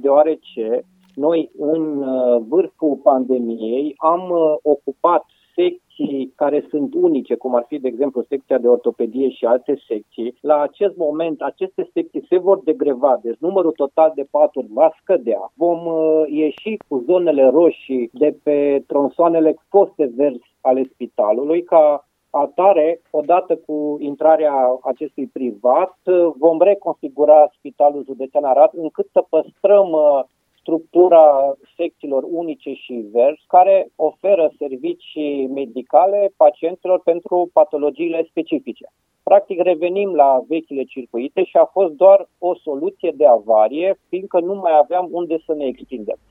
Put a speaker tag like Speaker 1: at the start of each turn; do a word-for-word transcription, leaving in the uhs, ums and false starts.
Speaker 1: deoarece noi în vârful pandemiei am ocupat secții care sunt unice, cum ar fi, de exemplu, secția de ortopedie și alte secții. La acest moment, aceste secții se vor degreva, deci numărul total de paturi va scădea. Vom uh, ieși cu zonele roșii de pe tronsoanele foste verzi ale spitalului, ca atare, odată cu intrarea acestui privat, vom reconfigura Spitalul Județean Arad încât să păstrăm uh, structura secțiilor unice și verzi, care oferă servicii medicale pacienților pentru patologiile specifice. Practic revenim la vechile circuite și a fost doar o soluție de avarie, fiindcă nu mai aveam unde să ne extindem.